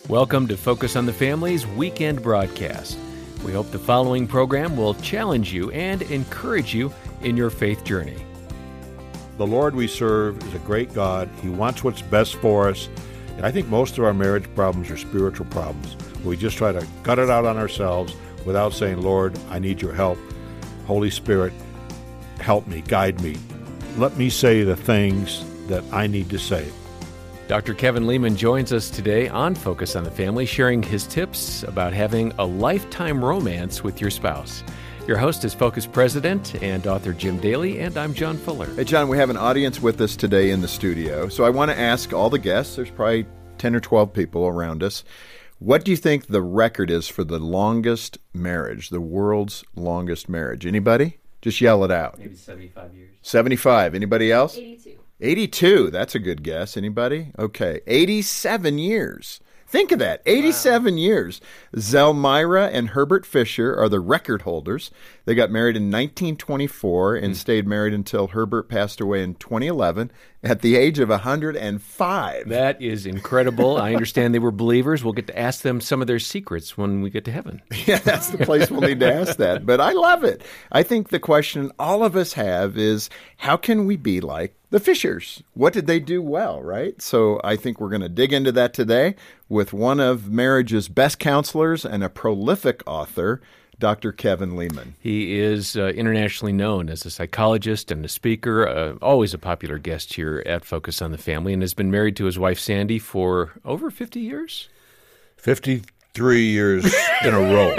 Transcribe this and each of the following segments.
Welcome to Focus on the Family's weekend broadcast. We hope the following program will challenge you and encourage you in your faith journey. The Lord we serve is a great God. He wants what's best for us. And I think most of our marriage problems are spiritual problems. We just try to gut it out on ourselves without saying, Lord, I need your help. Holy Spirit, help me, guide me. Let me say the things that I need to say. Dr. Kevin Leman joins us today on Focus on the Family, sharing his tips about having a lifetime romance with your spouse. Your host is Focus President and author Jim Daly, and I'm John Fuller. Hey, John, we have an audience with us today in the studio. So I want to ask all the guests, there's probably 10 or 12 people around us, what do you think the record is for the longest marriage, the world's longest marriage? Anybody? Just yell it out. Maybe 75 years. 75. Anybody else? 82. 82. That's a good guess. Anybody? Okay. 87 years. Think of that. 87 years. Zelmira and Herbert Fisher are the record holders. They got married in 1924 and stayed married until Herbert passed away in 2011 at the age of 105. That is incredible. I understand they were believers. We'll get to ask them some of their secrets when we get to heaven. Yeah, that's the place we'll need to ask that. But I love it. I think the question all of us have is, how can we be like the Fishers? What did they do well, right? So I think we're going to dig into that today with one of marriage's best counselors and a prolific author, Dr. Kevin Leman. He is internationally known as a psychologist and a speaker, always a popular guest here at Focus on the Family, and has been married to his wife, Sandy, for over 50 years? 53 years in a row.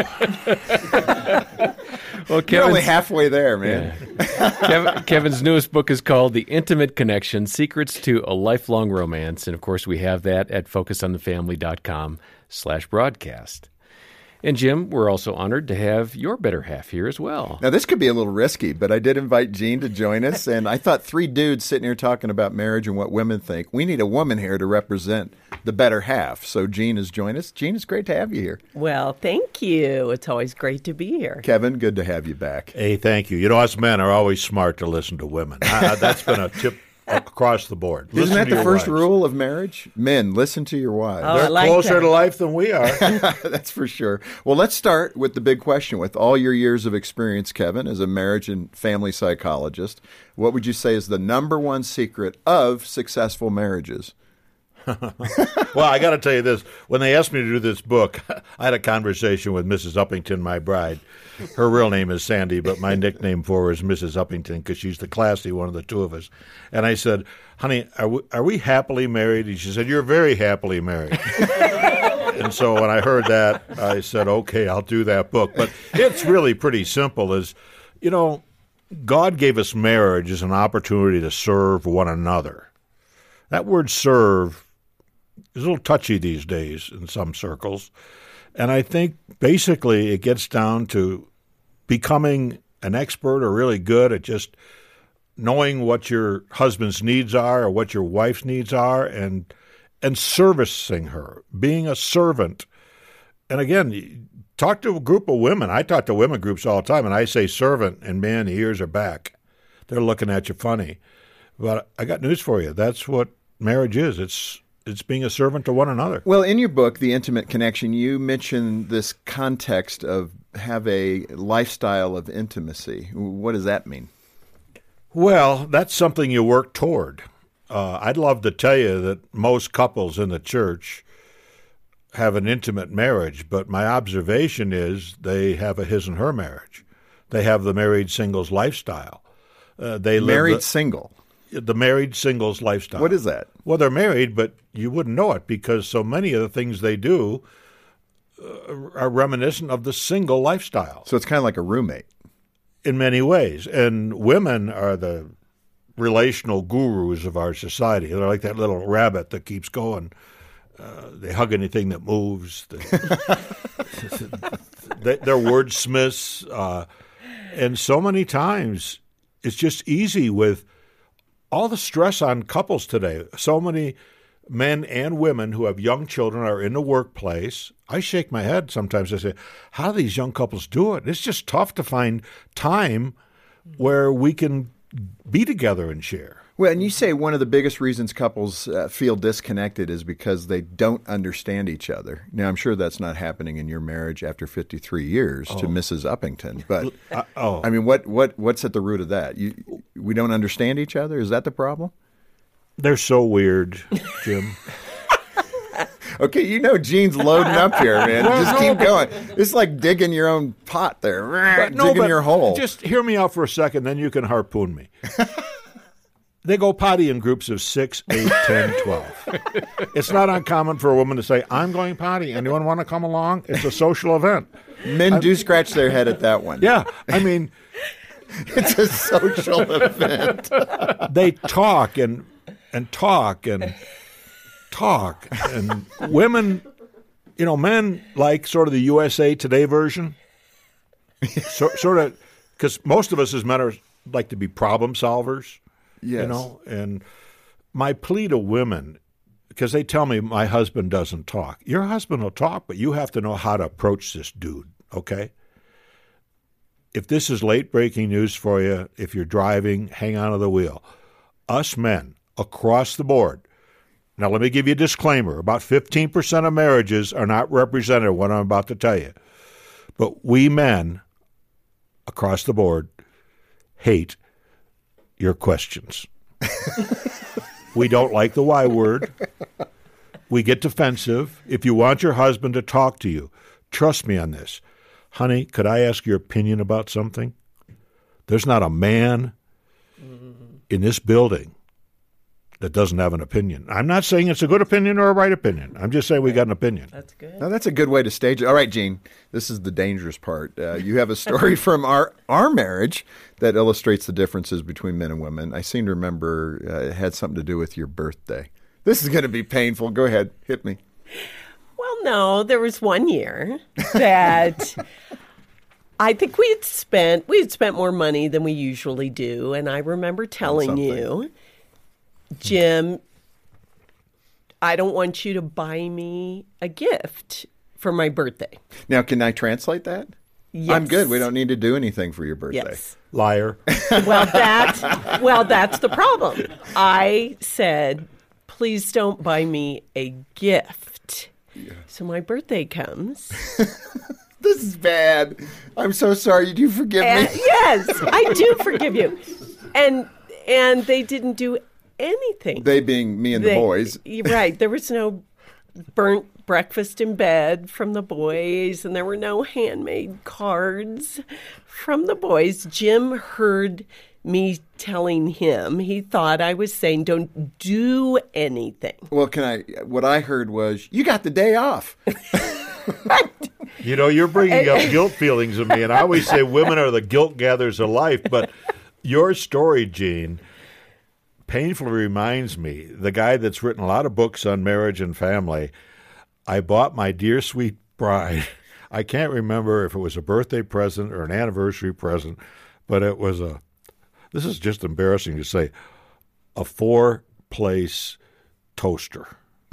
Well, you're only halfway there, man. Yeah. Kevin's newest book is called The Intimate Connection, Secrets to a Lifelong Romance. And, of course, we have that at focusonthefamily.com/broadcast. And, Jim, we're also honored to have your better half here as well. Now, this could be a little risky, but I did invite Jean to join us. And I thought three dudes sitting here talking about marriage and what women think. We need a woman here to represent the better half. So Jean has joined us. Jean, it's great to have you here. Well, thank you. It's always great to be here. Kevin, good to have you back. Hey, thank you. You know, us men are always smart to listen to women. That's been a tip across the board. Isn't that the first rule of marriage? Men, listen to your wives. Oh, They're closer to life than we are. That's for sure. Well, let's start with the big question. With all your years of experience, Kevin, as a marriage and family psychologist, what would you say is the number one secret of successful marriages? Well, I got to tell you this. When they asked me to do this book, I had a conversation with Mrs. Uppington, my bride. Her real name is Sandy, but my nickname for her is Mrs. Uppington because she's the classy one of the two of us. And I said, honey, are we happily married? And she said, you're very happily married. And so when I heard that, I said, okay, I'll do that book. But it's really pretty simple. You know, God gave us marriage as an opportunity to serve one another. That word serve is a little touchy these days in some circles. And I think basically it gets down to becoming an expert or really good at just knowing what your husband's needs are or what your wife's needs are and servicing her, being a servant. And again, talk to a group of women. I talk to women groups all the time, and I say servant, and man, the ears are back. They're looking at you funny. But I got news for you. That's what marriage is. It's being a servant to one another. Well, in your book, The Intimate Connection, you mention this context of have a lifestyle of intimacy. What does that mean? Well, that's something you work toward. I'd love to tell you that most couples in the church have an intimate marriage, but my observation is they have a his and her marriage. They have the married singles lifestyle. Single? The married singles lifestyle. What is that? Well, they're married, but you wouldn't know it because so many of the things they do are reminiscent of the single lifestyle. So it's kind of like a roommate. In many ways. And women are the relational gurus of our society. They're like that little rabbit that keeps going. They hug anything that moves. They're wordsmiths. And so many times it's just easy with all the stress on couples today. So many men and women who have young children are in the workplace. I shake my head sometimes. I say, how do these young couples do it? It's just tough to find time where we can be together and share. Well, and you say one of the biggest reasons couples feel disconnected is because they don't understand each other. Now, I'm sure that's not happening in your marriage after 53 years to Mrs. Uppington. But I mean, what's at the root of that? We don't understand each other? Is that the problem? They're so weird, Jim. Okay, you know Gene's loading up here, man. Just keep going. It's like digging your own pot there, digging your hole. Just hear me out for a second, then you can harpoon me. They go potty in groups of 6, 8, 10, 12. It's not uncommon for a woman to say, I'm going potty. Anyone want to come along? It's a social event. Men do scratch their head at that one. Yeah, I mean... It's a social event. They talk and talk and talk. And women, men like sort of the USA Today version. Sort of, because most of us as men like to be problem solvers. Yes. And my plea to women, because they tell me my husband doesn't talk. Your husband will talk, but you have to know how to approach this dude, okay? If this is late-breaking news for you, if you're driving, hang on to the wheel. Us men, across the board. Now, let me give you a disclaimer. About 15% of marriages are not represented in what I'm about to tell you. But we men, across the board, hate your questions. We don't like the Y word. We get defensive. If you want your husband to talk to you, trust me on this. Honey, could I ask your opinion about something? There's not a man in this building that doesn't have an opinion. I'm not saying it's a good opinion or a right opinion. I'm just saying we got an opinion. That's good. Now, that's a good way to stage it. All right, Gene, this is the dangerous part. You have a story from our marriage that illustrates the differences between men and women. I seem to remember it had something to do with your birthday. This is going to be painful. Go ahead. Hit me. Well, no, there was one year that I think we had spent more money than we usually do. And I remember telling you, Jim, I don't want you to buy me a gift for my birthday. Now, can I translate that? Yes. I'm good. We don't need to do anything for your birthday. Yes. Liar. Well, that's the problem. I said, please don't buy me a gift. Yeah. So my birthday comes. This is bad. I'm so sorry. Do you forgive me? Yes, I do forgive you. And they didn't do anything. They being me and the boys. Right. There was no burnt breakfast in bed from the boys, and there were no handmade cards from the boys. Jim heard me telling him, he thought I was saying, don't do anything. Well, what I heard was, you got the day off. Right. You're bringing up guilt feelings in me, and I always say women are the guilt gatherers of life, but your story, Gene, painfully reminds me, the guy that's written a lot of books on marriage and family, I bought my dear sweet bride, I can't remember if it was a birthday present or an anniversary present, but it was this is just embarrassing to say, a 4-place toaster.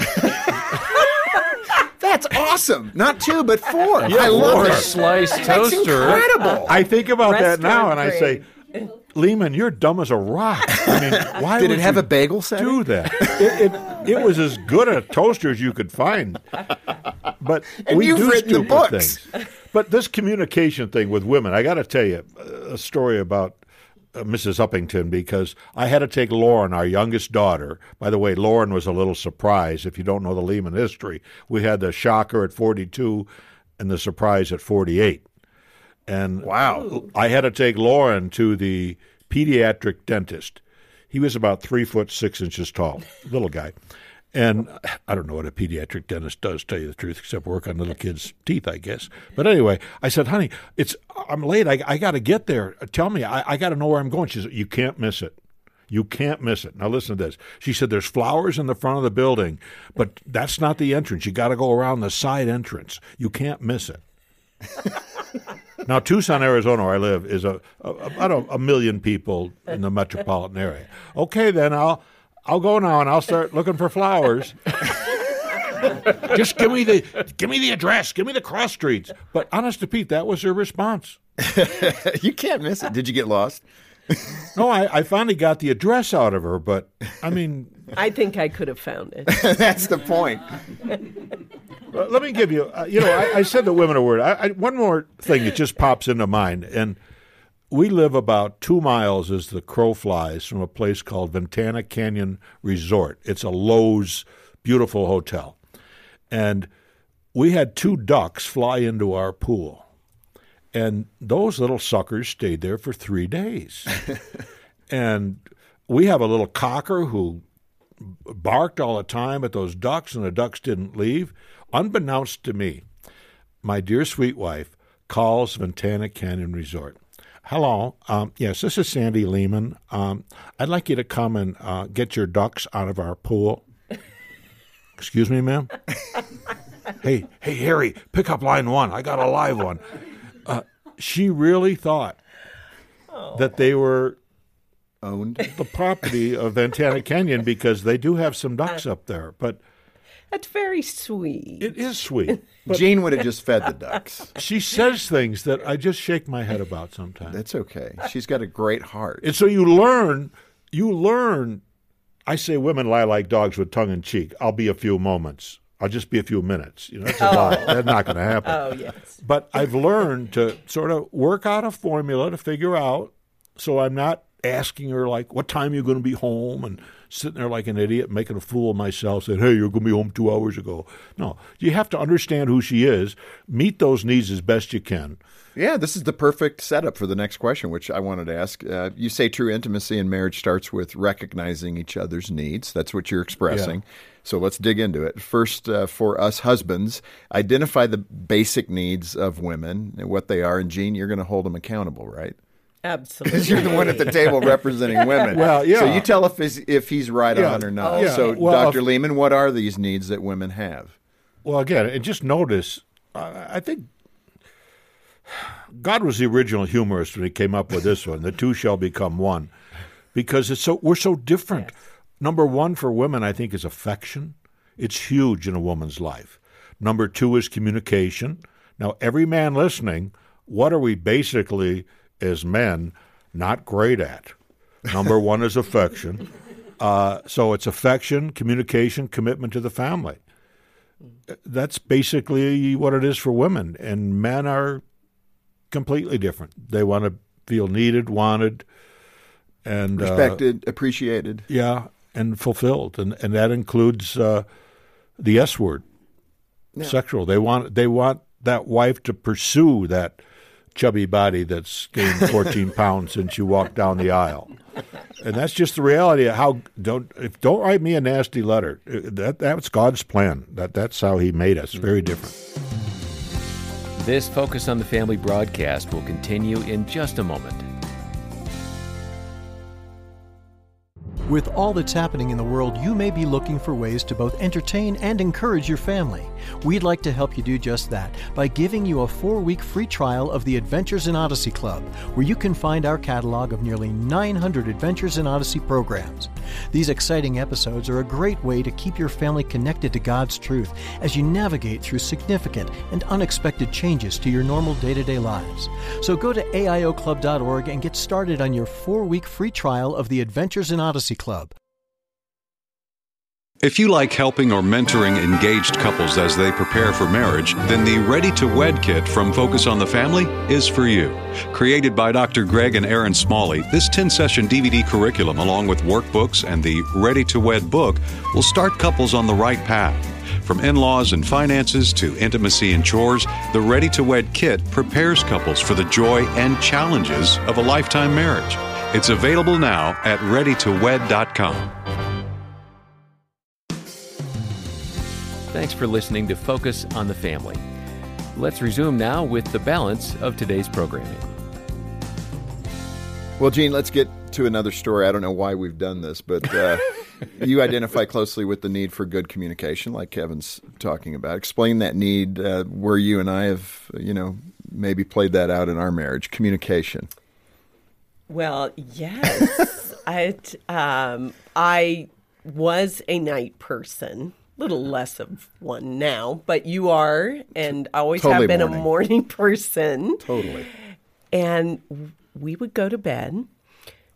That's awesome. Not 2, but 4. Yeah, I love it. 4-slice That's toaster. incredible. I think about that now, and I Restaurant say, Lehman, you're dumb as a rock. I mean, why Did would it have you a bagel setting? do that? It was as good a toaster as you could find. But And we you've do written the stupid books. things. But this communication thing with women, I got to tell you a story about Mrs. Uppington, because I had to take Lauren, our youngest daughter. By the way, Lauren was a little surprise. If you don't know the Lehman history, we had the shocker at 42 and the surprise at 48. And Wow. I had to take Lauren to the pediatric dentist. He was about 3 foot 6 inches tall, little guy. And I don't know what a pediatric dentist does, tell you the truth, except work on little kids' teeth, I guess. But anyway, I said, honey, I'm late. I got to get there. Tell me, I got to know where I'm going. She said, you can't miss it. You can't miss it. Now listen to this. She said, there's flowers in the front of the building, but that's not the entrance. You got to go around the side entrance. You can't miss it. Now, Tucson, Arizona, where I live, is about a million people in the metropolitan area. Okay, then I'll go now and I'll start looking for flowers. Just give me the address, give me the cross streets. But honest to Pete, that was her response. You can't miss it. Did you get lost? No, I finally got the address out of her, but I mean, I think I could have found it. That's the point. let me give you, I said the women a word. One more thing that just pops into mind, and we live about 2 miles as the crow flies from a place called Ventana Canyon Resort. It's a Lowe's beautiful hotel. And we had 2 ducks fly into our pool. And those little suckers stayed there for 3 days. And we have a little cocker who barked all the time at those ducks, and the ducks didn't leave. Unbeknownst to me, my dear sweet wife calls Ventana Canyon Resort. Hello. Yes, this is Sandy Lehman. I'd like you to come and get your ducks out of our pool. Excuse me, ma'am? Hey, Harry, pick up line 1. I got a live one. She really thought that they were Owned. the property of Ventana Canyon because they do have some ducks up there. But That's very sweet. it is sweet. But Jean would have just fed the ducks. she says things that I just shake my head about sometimes. That's okay. She's got a great heart. And so you learn, I say women lie like dogs with tongue in cheek. I'll be a few moments. I'll just be a few minutes. That's a lie. That's not going to happen. Oh, yes. But I've learned to sort of work out a formula to figure out so I'm not asking her, like, what time are you going to be home? And sitting there like an idiot, making a fool of myself, saying, hey, you're going to be home 2 hours ago. No, you have to understand who she is, meet those needs as best you can. Yeah, this is the perfect setup for the next question, which I wanted to ask. You say true intimacy in marriage starts with recognizing each other's needs. That's what you're expressing. Yeah. So let's dig into it. First, for us husbands, identify the basic needs of women and what they are. And Jean, you're going to hold them accountable, right? Absolutely. Because you're the one at the table representing women. Well, yeah. So you tell if he's right Yeah. on or not. Oh, yeah. So, Well, Dr. Lehman, what are these needs that women have? Well, again, and just notice, I think God was the original humorist when he came up with this one, the two shall become one, because we're so different. Yes. Number one for women, I think, is affection. It's huge in a woman's life. Number 2 is communication. Now, every man listening, what are we basically, as men, not great at? Number 1 is affection. So it's affection, communication, commitment to the family. That's basically what it is for women. And men are completely different. They want to feel needed, wanted, and Respected, appreciated. yeah, and fulfilled. And that includes the S word, sexual. They want that wife to pursue that chubby body that's gained 14 pounds since you walked down the aisle. And that's just the reality of how don't write me a nasty letter. That's God's plan. That's how he made us. Very different. This Focus on the Family broadcast will continue in just a moment. With all that's happening in the world, you may be looking for ways to both entertain and encourage your family. We'd like to help you do just that by giving you a 4-week free trial of the Adventures in Odyssey Club, where you can find our catalog of nearly 900 Adventures in Odyssey programs. These exciting episodes are a great way to keep your family connected to God's truth as you navigate through significant and unexpected changes to your normal day-to-day lives. So go to aioclub.org and get started on your 4-week free trial of the Adventures in Odyssey Club. If you like helping or mentoring engaged couples as they prepare for marriage, then the Ready to Wed kit from Focus on the Family is for you. Created by Dr. Greg and Erin Smalley, this 10-session DVD curriculum, along with workbooks and the Ready to Wed book, will start couples on the right path. From in-laws and finances to intimacy and chores, the Ready to Wed kit prepares couples for the joy and challenges of a lifetime marriage. It's available now at readytowed.com. Thanks for listening to Focus on the Family. Let's resume now with the balance of today's programming. Well, Gene, let's get to another story. I don't know why we've done this, but you identify closely with the need for good communication, like Kevin's talking about. Explain that need where you and I have, maybe played that out in our marriage. Communication. Well, yes. I was a night person. Little less of one now, but you are, and always Totally have been morning. a morning person. Totally. And we would go to bed.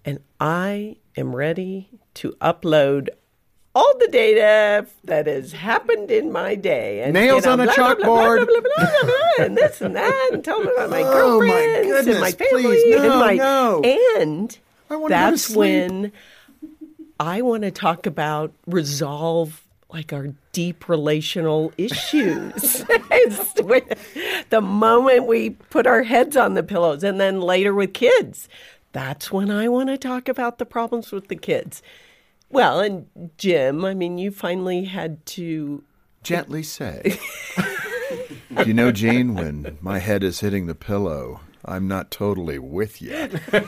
and I am ready to upload all the data that has happened in my day. And, Nails on a chalkboard. And this and that, and tell me about my Oh, my girlfriends goodness, and my family. please, no, and my, no. And I wanna go to that's sleep. when I want to talk about resolve like our deep relational issues. It's when, the moment we put our heads on the pillows, and then later with kids. That's when I want to talk about the problems with the kids. Well, and Jim, I mean, you finally had to Gently say. You know, Gene, when my head is hitting the pillow, I'm not totally with you.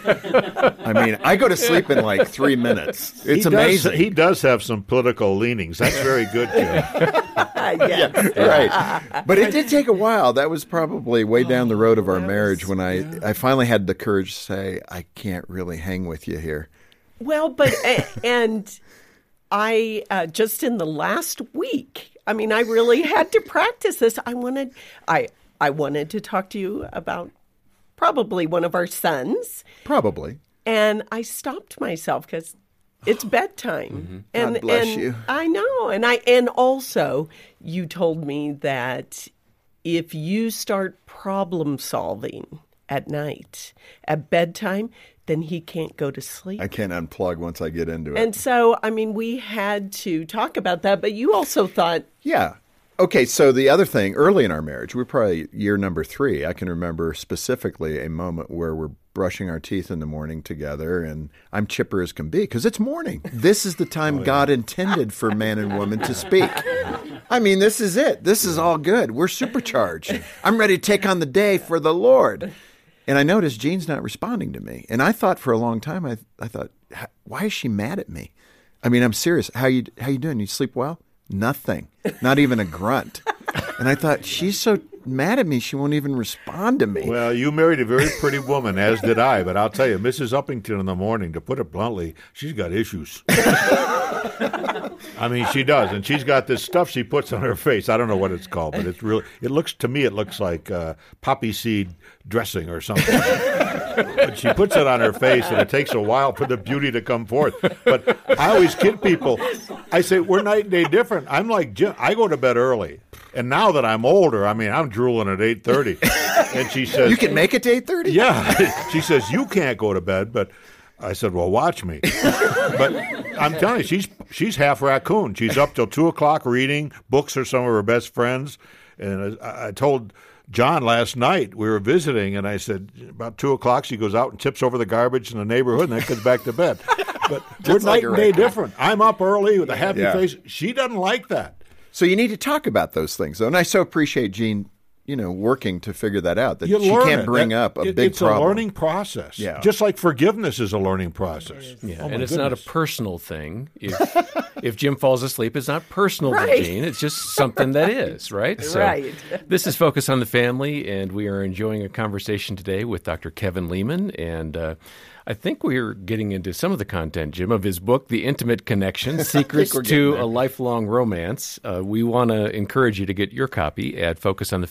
I mean, I go to sleep in like 3 minutes. It's amazing. He does have some political leanings. That's very good, Jim. yes. Right. But it did take a while. That was probably way down the road of our marriage when I finally had the courage to say, I can't really hang with you here. Well, but and I just in the last week, I mean, I really had to practice this. I wanted to talk to you about probably one of our sons. Probably. And I stopped myself because it's bedtime. Mm-hmm. God bless you. I know. And also you told me that if you start problem solving at night, at bedtime, then he can't go to sleep. I can't unplug once I get into it. And so, I mean, we had to talk about that, but you also thought, Yeah. Okay, so the other thing, early in our marriage, we're probably year number 3. I can remember specifically a moment where we're brushing our teeth in the morning together, and I'm chipper as can be because it's morning. This is the time God intended for man and woman to speak. I mean, this is it. This is all good. We're supercharged. I'm ready to take on the day for the Lord. And I noticed Jean's not responding to me. And I thought for a long time, I thought, why is she mad at me? I mean, I'm serious. How you doing? You sleep well? Nothing. Not even a grunt. And I thought, she's so mad at me, she won't even respond to me. Well, you married a very pretty woman, as did I. But I'll tell you, Mrs. Uppington in the morning, to put it bluntly, she's got issues. I mean, she does. And she's got this stuff she puts on her face. I don't know what it's called, but it's really, it looks like poppy seed dressing or something. But she puts it on her face, and it takes a while for the beauty to come forth. But I always kid people. I say, we're night and day different. I'm like Jim. I go to bed early. And now that I'm older, I mean, I'm drooling at 8:30. And she says, You can make it to 8:30? yeah. She says, you can't go to bed. But I said, well, watch me. But I'm telling you, she's half raccoon. She's up till 2 o'clock reading. Books are some of her best friends. And I told John last night, we were visiting, and I said, about 2 o'clock, she goes out and tips over the garbage in the neighborhood, and then goes back to bed. But we're night and day different. I'm up early with a happy face. She doesn't like that. So you need to talk about those things, though. And I so appreciate Jean, working to figure that out, that You she learn can't it. bring up a big it's problem. It's a learning process. Yeah. Just like forgiveness is a learning process. Yeah, Oh, my and it's not a goodness. personal thing. If Jim falls asleep, it's not personal Right. to Gene. It's just something that is, right? So Right. This is Focus on the Family, and we are enjoying a conversation today with Dr. Kevin Leman. And I think we're getting into some of the content, Jim, of his book, The Intimate Connection, Secrets to a Lifelong Romance. We want to encourage you to get your copy at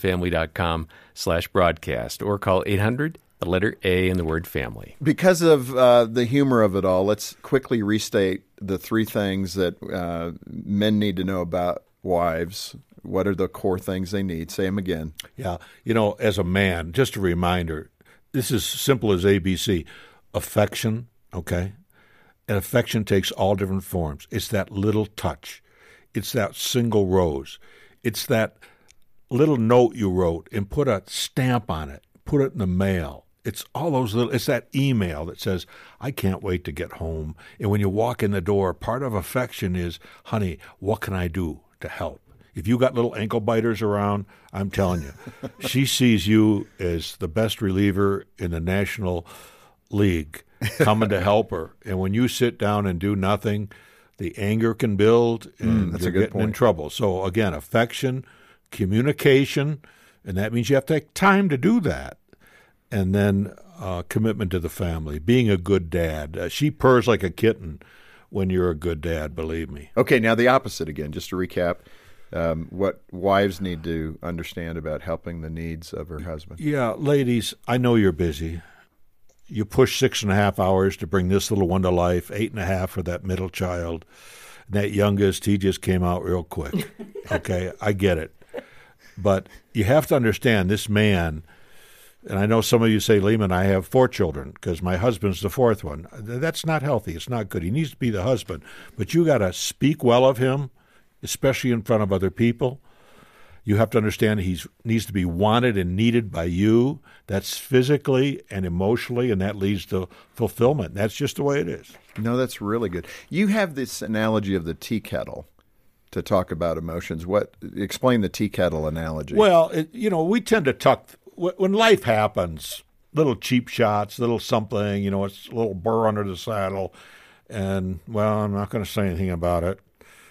focusonthefamily.com/broadcast or call 800, the letter A and the word family. Because of the humor of it all, let's quickly restate the 3 things that men need to know about wives. What are the core things they need? Say them again. Yeah. As a man, just a reminder, this is simple as ABC. Affection, okay? And affection takes all different forms. It's that little touch. It's that single rose. It's that little note you wrote and put a stamp on it, put it in the mail. It's all those it's that email that says, I can't wait to get home. And when you walk in the door, part of affection is, honey, what can I do to help? If you got little ankle biters around, I'm telling you, she sees you as the best reliever in the National League coming to help her. And when you sit down and do nothing, the anger can build and that's you're a good getting in point. trouble. So again, affection, communication, and that means you have to take time to do that. And then commitment to the family, being a good dad. She purrs like a kitten when you're a good dad, believe me. Okay, now the opposite again, just to recap. What wives need to understand about helping the needs of her husband. Yeah, ladies, I know you're busy. you push 6.5 hours to bring this little one to life, 8.5 for that middle child. And that youngest, he just came out real quick. Okay, I get it. But you have to understand this man, and I know some of you say, Lehman, I have 4 children because my husband's the 4th one. That's not healthy. It's not good. He needs to be the husband. But you got to speak well of him, especially in front of other people. You have to understand he needs to be wanted and needed by you. That's physically and emotionally, and that leads to fulfillment. That's just the way it is. No, that's really good. You have this analogy of the tea kettle to talk about emotions. Explain the tea kettle analogy. Well, we tend to tuck when life happens, little cheap shots, little something. It's a little burr under the saddle, and I'm not going to say anything about it.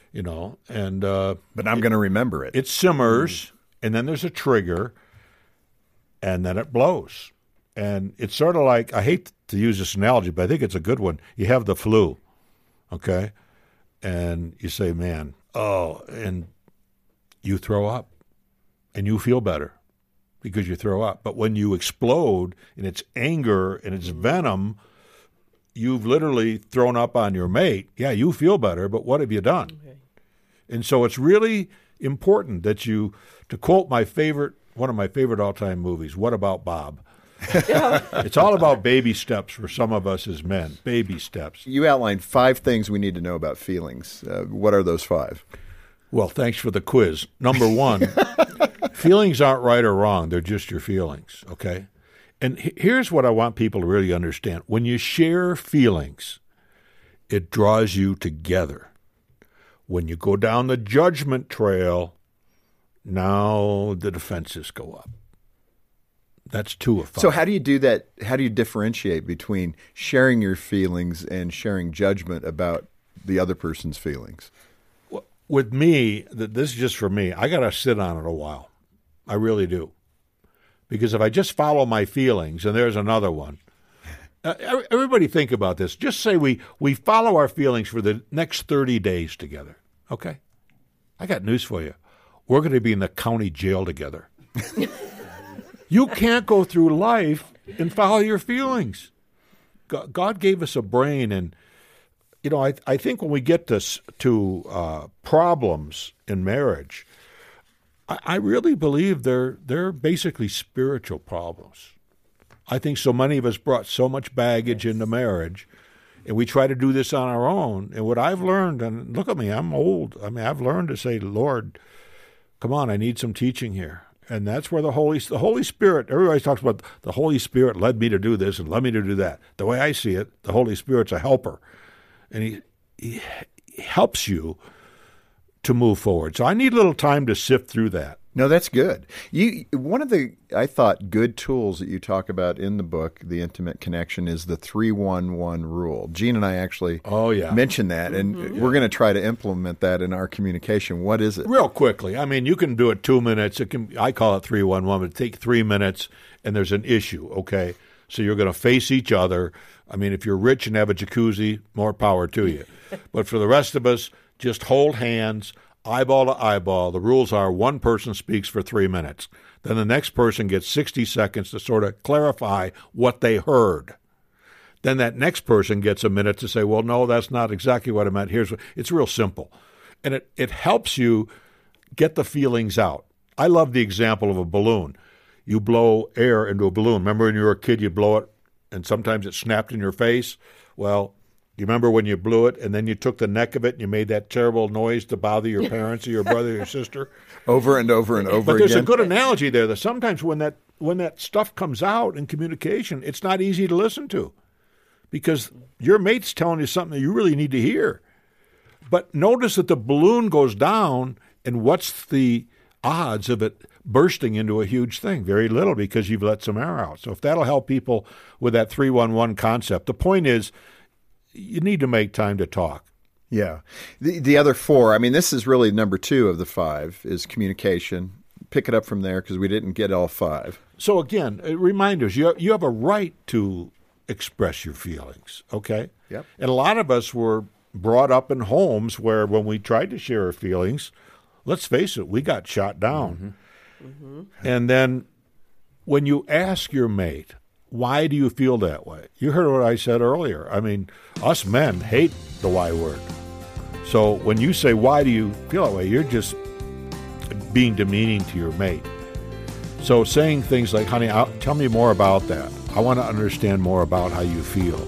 But I'm going to remember it. It simmers, and then there's a trigger, and then it blows. And it's sort of like, I hate to use this analogy, but I think it's a good one. You have the flu, okay? And you say, man, and you throw up, and you feel better because you throw up. But when you explode, and it's anger, and it's venom, you've literally thrown up on your mate. Yeah, you feel better, but what have you done? Okay. And so it's really important that to quote one of my favorite all-time movies, What About Bob? It's all about baby steps for some of us as men, baby steps. You outlined 5 things we need to know about feelings. What are those 5? Well, thanks for the quiz. Number 1, feelings aren't right or wrong. They're just your feelings, okay? And here's what I want people to really understand. When you share feelings, it draws you together. When you go down the judgment trail, now the defenses go up. That's 2 of 5. So how do you do that? How do you differentiate between sharing your feelings and sharing judgment about the other person's feelings? With me, this is just for me, I got to sit on it a while. I really do. Because if I just follow my feelings, and there's another one, everybody think about this. Just say we follow our feelings for the next 30 days together, okay? I got news for you. We're going to be in the county jail together. You can't go through life and follow your feelings. God gave us a brain, and I think when we get to problems in marriage, I really believe they're basically spiritual problems. I think so many of us brought so much baggage into marriage, and we try to do this on our own. And what I've learned, and look at me, I'm old. I mean, I've learned to say, Lord, come on, I need some teaching here. And that's where the Holy Spirit, everybody talks about the Holy Spirit led me to do this and led me to do that. The way I see it, the Holy Spirit's a helper. And he helps you to move forward. So I need a little time to sift through that. No, that's good. One of the, I thought, good tools that you talk about in the book, The Intimate Connection, is the 3-1-1 rule. Gene and I actually mentioned that, and we're going to try to implement that in our communication. What is it? Real quickly. I mean, you can do it 2 minutes. I call it 3-1-1, but take 3 minutes, and there's an issue, okay? So you're going to face each other. I mean, if you're rich and have a jacuzzi, more power to you. But for the rest of us, just hold hands, eyeball to eyeball. The rules are one person speaks for 3 minutes. Then the next person gets 60 seconds to sort of clarify what they heard. Then that next person gets a minute to say, well, no, that's not exactly what I meant. It's real simple. And it helps you get the feelings out. I love the example of a balloon. You blow air into a balloon. Remember when you were a kid, you'd blow it, and sometimes it snapped in your face? Well, you remember when you blew it and then you took the neck of it and you made that terrible noise to bother your parents or your brother or your sister? Over and over and over but again. But there's a good analogy there that sometimes when that stuff comes out in communication, it's not easy to listen to because your mate's telling you something that you really need to hear. But notice that the balloon goes down, and what's the odds of it bursting into a huge thing? Very little, because you've let some air out. So if that'll help people with that 3-1-1 concept, the point is, you need to make time to talk. Yeah. The other 4, I mean, this is really number 2 of the 5, is communication. Pick it up from there because we didn't get all 5. So again, reminders, you have a right to express your feelings, okay? Yep. And a lot of us were brought up in homes where when we tried to share our feelings, let's face it, we got shot down. Mm-hmm. Mm-hmm. And then when you ask your mate, why do you feel that way? You heard what I said earlier. I mean, us men hate the why word. So when you say, why do you feel that way, you're just being demeaning to your mate. So saying things like, honey, tell me more about that. I want to understand more about how you feel.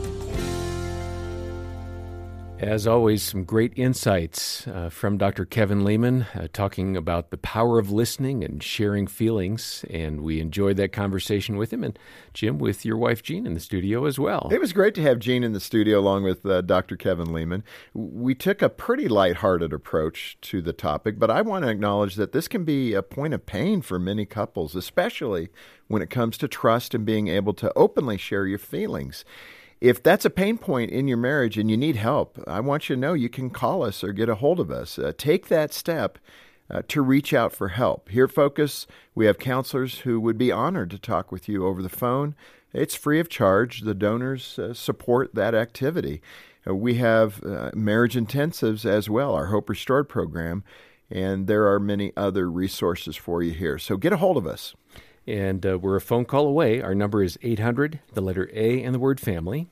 As always, some great insights from Dr. Kevin Leman talking about the power of listening and sharing feelings, and we enjoyed that conversation with him. And Jim, with your wife Jean in the studio as well. It was great to have Jean in the studio along with Dr. Kevin Leman. We took a pretty lighthearted approach to the topic, but I want to acknowledge that this can be a point of pain for many couples, especially when it comes to trust and being able to openly share your feelings. If that's a pain point in your marriage and you need help, I want you to know you can call us or get a hold of us. Take that step to reach out for help. Here at Focus, we have counselors who would be honored to talk with you over the phone. It's free of charge. The donors support that activity. We have marriage intensives as well, our Hope Restored program, and there are many other resources for you here. So get a hold of us. And we're a phone call away. Our number is 800, the letter A and the word family,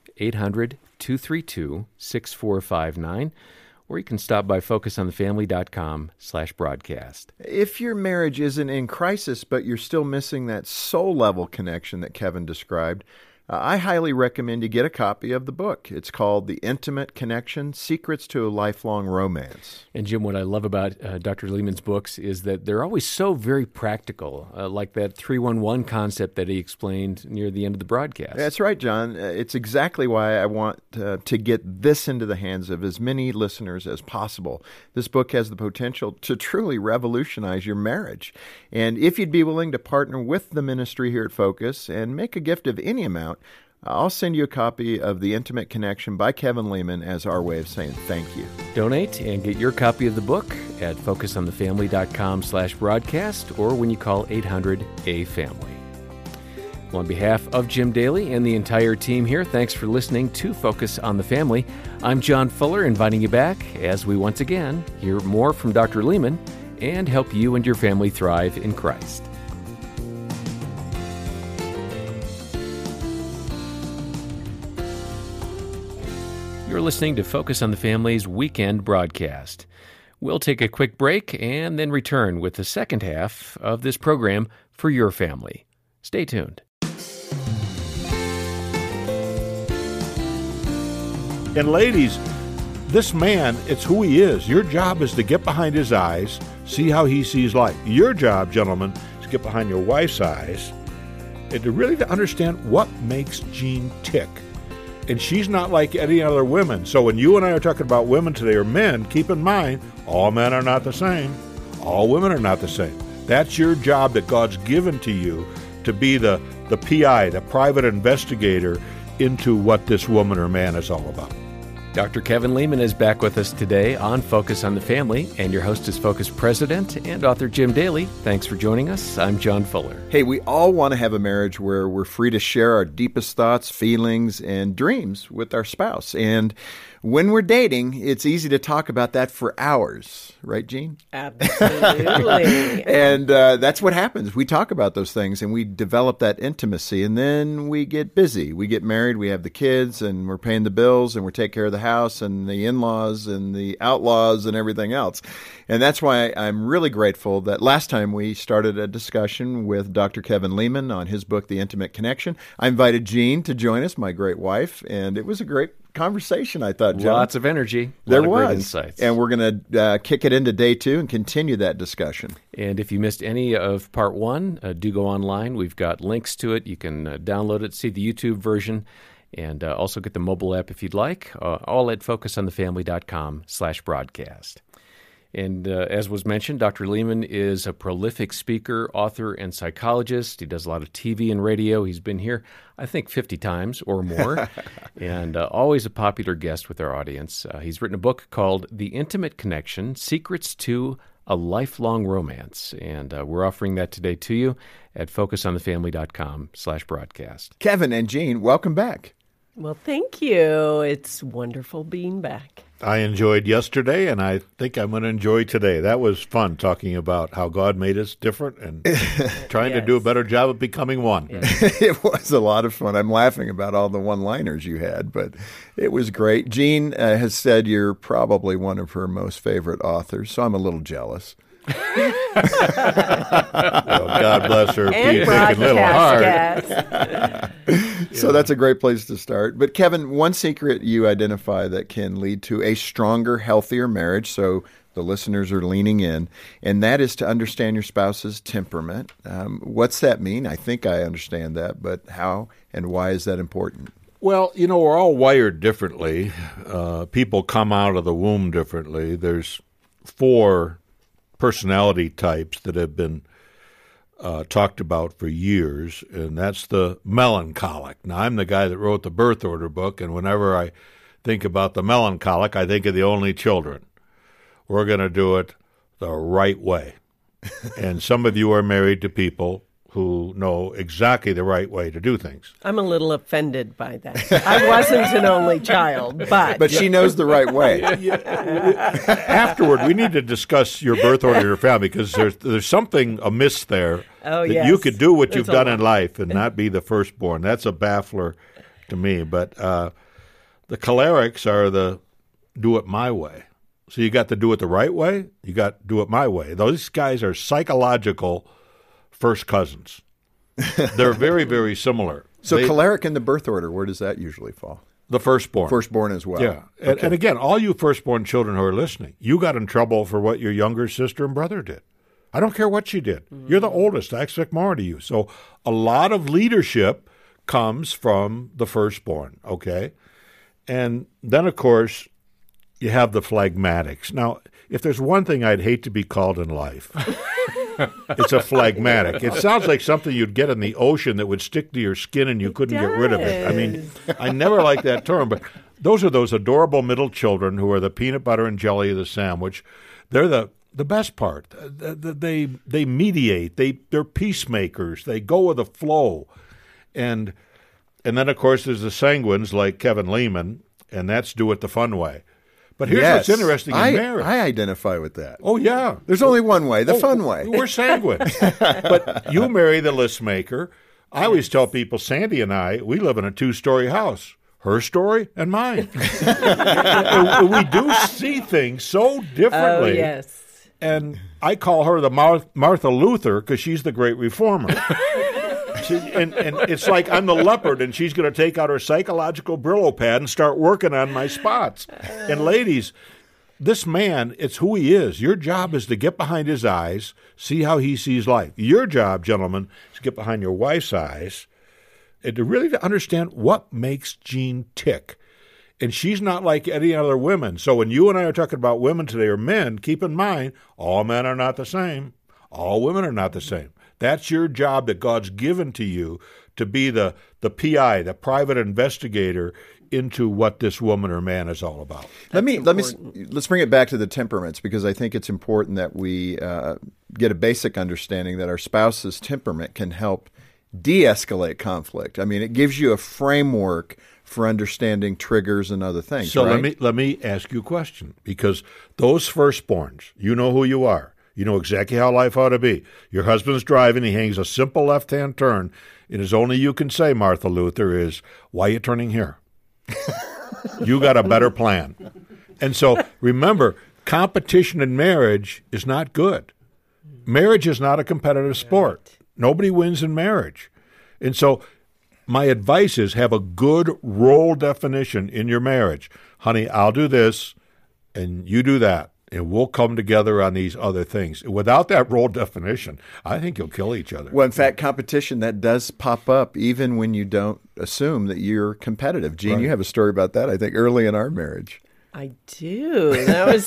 800-232-6459. Or you can stop by focusonthefamily.com/broadcast. If your marriage isn't in crisis, but you're still missing that soul-level connection that Kevin described, I highly recommend you get a copy of the book. It's called The Intimate Connection, Secrets to a Lifelong Romance. And Jim, what I love about Dr. Leman's books is that they're always so very practical, like that 311 concept that he explained near the end of the broadcast. That's right, John. It's exactly why I want to get this into the hands of as many listeners as possible. This book has the potential to truly revolutionize your marriage. And if you'd be willing to partner with the ministry here at Focus and make a gift of any amount, I'll send you a copy of The Intimate Connection by Kevin Leman as our way of saying thank you. Donate and get your copy of the book at focusonthefamily.com/broadcast or when you call 800-A-FAMILY. Well, on behalf of Jim Daly and the entire team here, thanks for listening to Focus on the Family. I'm John Fuller, inviting you back as we once again hear more from Dr. Leman and help you and your family thrive in Christ. You're listening to Focus on the Family's weekend broadcast. We'll take a quick break and then return with the second half of this program for your family. Stay tuned. And ladies, this man, it's who he is. Your job is to get behind his eyes, see how he sees life. Your job, gentlemen, is to get behind your wife's eyes and to really understand what makes Jean tick. And she's not like any other women. So when you and I are talking about women today or men, keep in mind, all men are not the same. All women are not the same. That's your job that God's given to you, to be the PI, the private investigator into what this woman or man is all about. Dr. Kevin Leman is back with us today on Focus on the Family, and your host is Focus President and author Jim Daly. Thanks for joining us. I'm John Fuller. Hey, we all want to have a marriage where we're free to share our deepest thoughts, feelings, and dreams with our spouse. And when we're dating, it's easy to talk about that for hours. Right, Jean? Absolutely. And that's what happens. We talk about those things, and we develop that intimacy, and then we get busy. We get married, we have the kids, and we're paying the bills, and we're taking care of the house, and the in-laws, and the outlaws, and everything else. And that's why I'm really grateful that last time we started a discussion with Dr. Kevin Leman on his book, The Intimate Connection. I invited Jean to join us, my great wife, and it was a great conversation, I thought, John. Lots of energy. There was. Great insights. And we're going to kick it into day 2 and continue that discussion. And if you missed any of part 1, do go online. We've got links to it. You can download it, see the YouTube version, and also get the mobile app if you'd like, all at focusonthefamily.com/broadcast. And as was mentioned, Dr. Leman is a prolific speaker, author, and psychologist. He does a lot of TV and radio. He's been here, I think, 50 times or more, and always a popular guest with our audience. He's written a book called The Intimate Connection, Secrets to a Lifelong Romance, and we're offering that today to you at focusonthefamily.com/broadcast. Kevin and Jean, welcome back. Well, thank you. It's wonderful being back. I enjoyed yesterday, and I think I'm going to enjoy today. That was fun, talking about how God made us different and trying to do a better job of becoming one. Yes. It was a lot of fun. I'm laughing about all the one-liners you had, but it was great. Jean has said you're probably one of her most favorite authors, so I'm a little jealous. Well, God bless her. And thinking little hard. broadcast guest. So that's a great place to start. But Kevin, one secret you identify that can lead to a stronger, healthier marriage, so the listeners are leaning in, and that is to understand your spouse's temperament. What's that mean? I think I understand that, but how and why is that important? Well, we're all wired differently. People come out of the womb differently. There's 4 personality types that have been talked about for years, and that's the melancholic. Now, I'm the guy that wrote the birth order book, and whenever I think about the melancholic, I think of the only children. We're going to do it the right way. And some of you are married to people who know exactly the right way to do things. I'm a little offended by that. I wasn't an only child, but she knows the right way. Afterward, we need to discuss your birth order of your family, because there's something amiss there. Oh, that yes. you could do what There's you've a done lot. in life and not be the firstborn. That's a baffler to me. But the cholerics are the do it my way. So you got to do it the right way. You got to do it my way. Those guys are psychological first cousins. They're very, very similar. So choleric in the birth order, where does that usually fall? The firstborn. Firstborn as well. Yeah. And again, all you firstborn children who are listening, you got in trouble for what your younger sister and brother did. I don't care what she did. You're the oldest. I expect more to you. So a lot of leadership comes from the firstborn, okay? And then, of course, you have the phlegmatics. Now, if there's one thing I'd hate to be called in life, it's a phlegmatic. It sounds like something you'd get in the ocean that would stick to your skin and you couldn't get rid of it. I mean, I never liked that term, but those are those adorable middle children who are the peanut butter and jelly of the sandwich. They're the best part. They mediate. They're peacemakers. They go with the flow. And then, of course, there's the sanguines like Kevin Lehman, and that's do it the fun way. But here's what's interesting in marriage. I identify with that. Oh, yeah. There's only one way, the fun way. We're sanguine. But you marry the list maker. I always tell people, Sandy and I, we live in a 2-story house. Her story and mine. We do see things so differently. Oh, yes. And I call her the Martha Luther because she's the great reformer. And it's like I'm the leopard, and she's going to take out her psychological Brillo pad and start working on my spots. And ladies, this man, it's who he is. Your job is to get behind his eyes, see how he sees life. Your job, gentlemen, is to get behind your wife's eyes and to really understand what makes Jean tick. And she's not like any other women. So when you and I are talking about women today or men, keep in mind, all men are not the same. All women are not the same. That's your job that God's given to you, to be the PI, the private investigator into what this woman or man is all about. Let's bring it back to the temperaments, because I think it's important that we get a basic understanding that our spouse's temperament can help de-escalate conflict. I mean, it gives you a framework for understanding triggers and other things. So right? let me ask you a question, because those firstborns, you know who you are. You know exactly how life ought to be. Your husband's driving. He hangs a simple left-hand turn. It is only you can say, Martha Luther, is, why are you turning here? You got a better plan. And so remember, competition in marriage is not good. Marriage is not a competitive sport. Nobody wins in marriage. And so my advice is have a good role definition in your marriage. Honey, I'll do this, and you do that. And we'll come together on these other things. Without that role definition, I think you'll kill each other. Well, in fact, competition, that does pop up even when you don't assume that you're competitive. Jean, Right. You have a story about that, I think, early in our marriage. I do. That was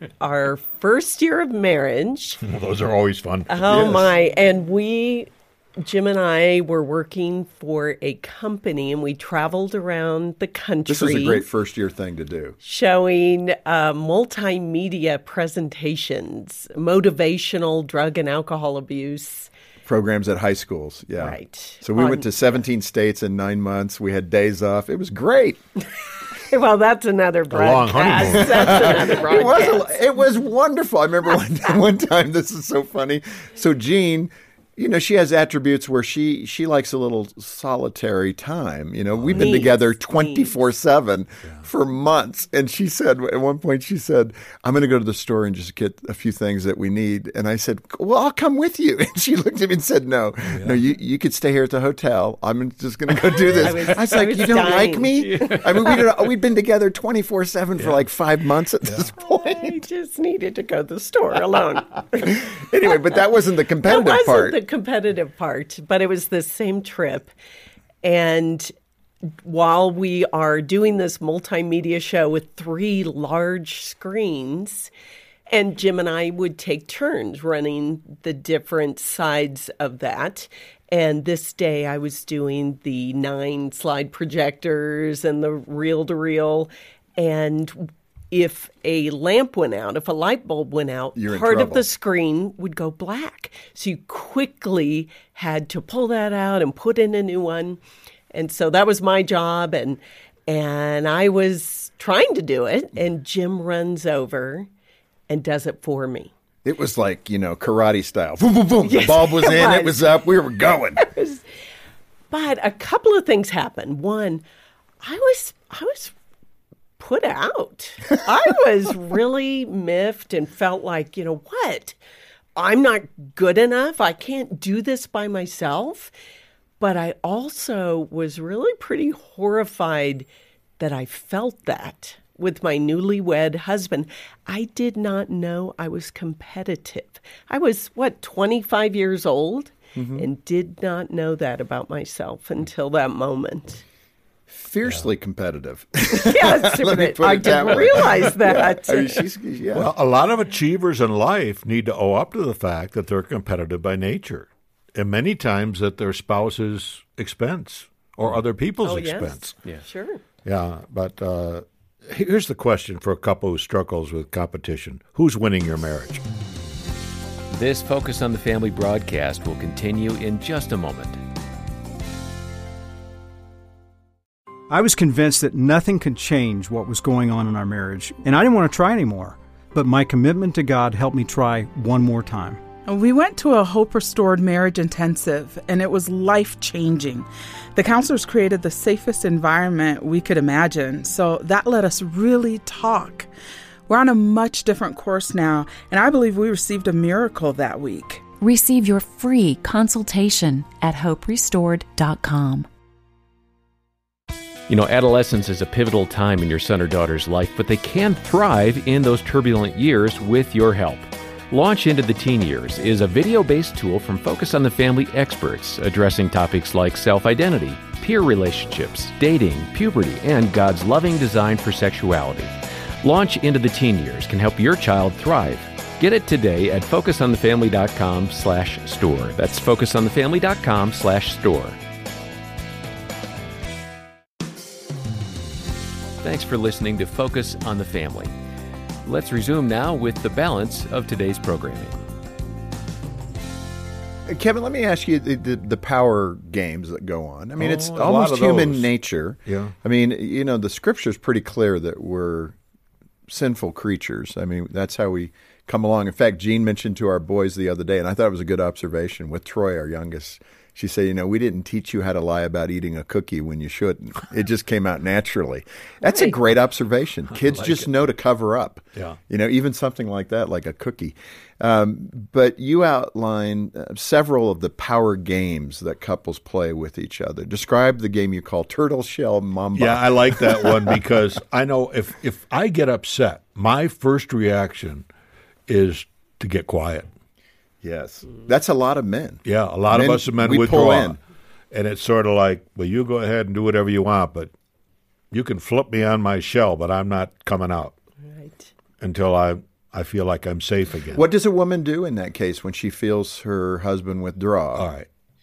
our first year of marriage. Well, those are always fun. Oh, Yes. my. And we Jim and I were working for a company, and we traveled around the country. This was a great first-year thing to do. Showing multimedia presentations, motivational drug and alcohol abuse. Programs at high schools, yeah. Right. So we went to 17 states in 9 months. We had days off. It was great. Well, that's another broadcast. long honeymoon. That's another broadcast. It was wonderful. I remember one time, this is so funny. So Jean, she has attributes where she likes a little solitary time. We've been together 24/7 for months. And she said, at one point, I'm going to go to the store and just get a few things that we need. And I said, well, I'll come with you. And she looked at me and said, no, you could stay here at the hotel. I'm just going to go do this. I was like, you don't like me? I mean, we'd been together 24/7 for like 5 months at this point. I just needed to go to the store alone. Anyway, but that wasn't the competitive That part. wasn't the competitive part, but it was the same trip. And while we are doing this multimedia show with 3 large screens, and Jim and I would take turns running the different sides of that. And this day I was doing the 9 slide projectors and the reel-to-reel. And if a lamp went out, if a light bulb went out, part of the screen would go black. So you quickly had to pull that out and put in a new one. And so that was my job. And I was trying to do it. And Jim runs over and does it for me. It was like, karate style. Boom, boom, boom. Yes, the bulb was in, it was up, we were going. But a couple of things happened. One, I was put out. I was really miffed and felt like, what? I'm not good enough. I can't do this by myself. But I also was really pretty horrified that I felt that with my newlywed husband. I did not know I was competitive. I was, 25 years old, and did not know that about myself until that moment. Fiercely competitive. Yes, I didn't realize that. Well, a lot of achievers in life need to owe up to the fact that they're competitive by nature, and many times at their spouse's expense or other people's expense. Yes. Yeah, sure. Yeah, but here's the question for a couple who struggles with competition. Who's winning your marriage? This Focus on the Family broadcast will continue in just a moment. I was convinced that nothing could change what was going on in our marriage, and I didn't want to try anymore. But my commitment to God helped me try one more time. We went to a Hope Restored Marriage Intensive, and it was life-changing. The counselors created the safest environment we could imagine, so that let us really talk. We're on a much different course now, and I believe we received a miracle that week. Receive your free consultation at hoperestored.com. Adolescence is a pivotal time in your son or daughter's life, but they can thrive in those turbulent years with your help. Launch Into the Teen Years is a video-based tool from Focus on the Family experts addressing topics like self-identity, peer relationships, dating, puberty, and God's loving design for sexuality. Launch Into the Teen Years can help your child thrive. Get it today at focusonthefamily.com/store. That's focusonthefamily.com/store. Thanks for listening to Focus on the Family. Let's resume now with the balance of today's programming. Kevin, let me ask you the power games that go on. I mean, it's almost human nature. Yeah. I mean, the scripture's pretty clear that we're sinful creatures. I mean, that's how we come along. In fact, Jean mentioned to our boys the other day, and I thought it was a good observation with Troy, our youngest. She said, we didn't teach you how to lie about eating a cookie when you shouldn't. It just came out naturally. That's a great observation. Kids just know to cover up. Yeah. Even something like that, like a cookie. But you outline several of the power games that couples play with each other. Describe the game you call Turtle Shell Mamba. Yeah, I like that one because I know if I get upset, my first reaction is to get quiet. Yes. That's a lot of men. Yeah, a lot of us men withdraw. Pull in. And it's sort of like, well, you go ahead and do whatever you want, but you can flip me on my shell, but I'm not coming out until I feel like I'm safe again. What does a woman do in that case when she feels her husband withdraw? All right.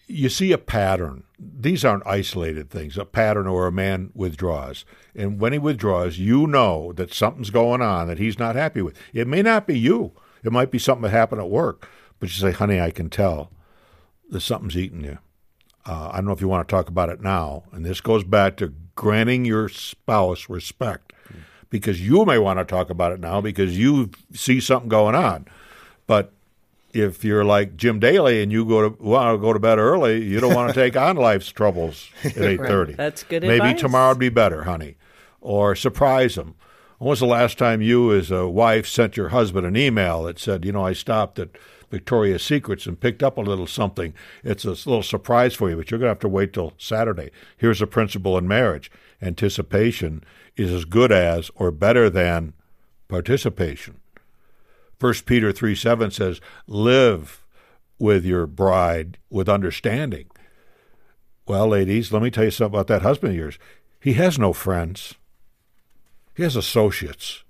you see a pattern. These aren't isolated things, a pattern or a man withdraws. And when he withdraws, you know that something's going on that he's not happy with. It may not be you. It might be something that happened at work. But you say, honey, I can tell that something's eating you. I don't know if you want to talk about it now. And this goes back to granting your spouse respect. Because you may want to talk about it now because you see something going on. But if you're like Jim Daly and you want to go to bed early, you don't want to take on life's troubles at 8:30. Right. That's good Maybe advice. tomorrow would be better, honey. Or surprise him. When was the last time you as a wife sent your husband an email that said, I stopped at Victoria's Secrets and picked up a little something. It's a little surprise for you, but you're going to have to wait till Saturday. Here's a principle in marriage. Anticipation is as good as or better than participation. 1 Peter 3:7 says, live with your bride with understanding. Well, ladies, let me tell you something about that husband of yours. He has no friends. He has associates.